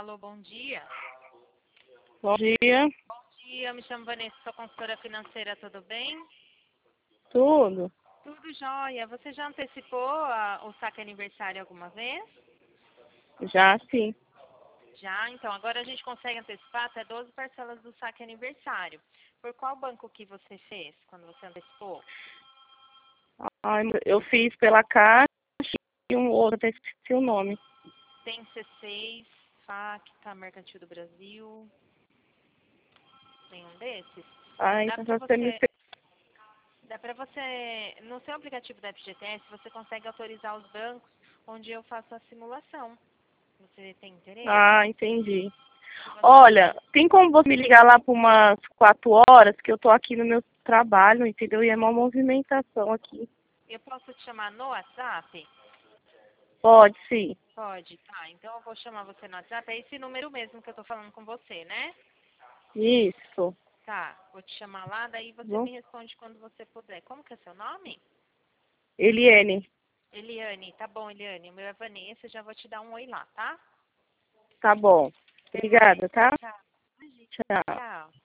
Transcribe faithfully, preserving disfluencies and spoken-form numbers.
Alô, bom dia. Bom dia. Bom dia, eu me chamo Vanessa, sou consultora financeira, tudo bem? Tudo? Tudo jóia. Você já antecipou a- o saque aniversário alguma vez? Já sim. Já, então agora a gente consegue antecipar até doze parcelas do saque aniversário. Por qual banco que você fez quando você antecipou? Ai, eu fiz pela Caixa e um outro, até esqueci o nome. Tem C seis, Facta, Mercantil do Brasil. Tem um desses? Ai, Dá então para você me você, per- dá para você, no seu aplicativo da F G T S, você consegue autorizar os bancos onde eu faço a simulação. Você tem interesse? Ah, entendi. Se você, Olha, tem como você me ligar lá por umas quatro horas, que eu tô aqui no meu trabalho, entendeu? E é uma movimentação aqui. eu posso te chamar no WhatsApp? Pode, sim. Pode, tá. Então eu vou chamar você no WhatsApp. É esse número mesmo que eu tô falando com você, né? Isso. Tá, vou te chamar lá, daí você Bom, me responde quando você puder. Como que é seu nome? Eliane, Eliane, tá bom, Eliane. O meu é Vanessa, já vou te dar um oi lá, tá? tá bom. Até mais. Obrigada, tá? Tchau. Tchau. Tchau.